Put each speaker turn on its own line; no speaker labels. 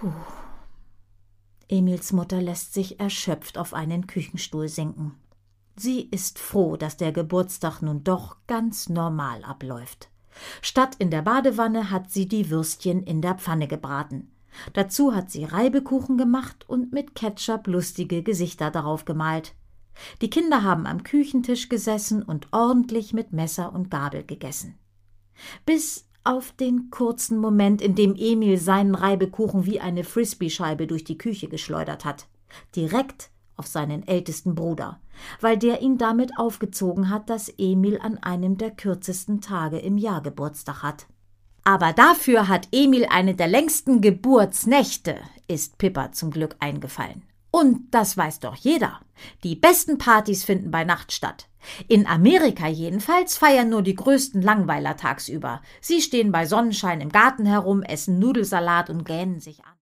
Puh. Emils Mutter lässt sich erschöpft auf einen Küchenstuhl sinken. Sie ist froh, dass der Geburtstag nun doch ganz normal abläuft. Statt in der Badewanne hat sie die Würstchen in der Pfanne gebraten. Dazu hat sie Reibekuchen gemacht und mit Ketchup lustige Gesichter darauf gemalt. Die Kinder haben am Küchentisch gesessen und ordentlich mit Messer und Gabel gegessen. Bis auf den kurzen Moment, in dem Emil seinen Reibekuchen wie eine Frisbee-Scheibe durch die Küche geschleudert hat. Direkt auf seinen ältesten Bruder, weil der ihn damit aufgezogen hat, dass Emil an einem der kürzesten Tage im Jahr Geburtstag hat. Aber dafür hat Emil eine der längsten Geburtsnächte, ist Pippa zum Glück eingefallen. Und das weiß doch jeder. Die besten Partys finden bei Nacht statt. In Amerika jedenfalls feiern nur die größten Langweiler tagsüber. Sie stehen bei Sonnenschein im Garten herum, essen Nudelsalat und gähnen sich an.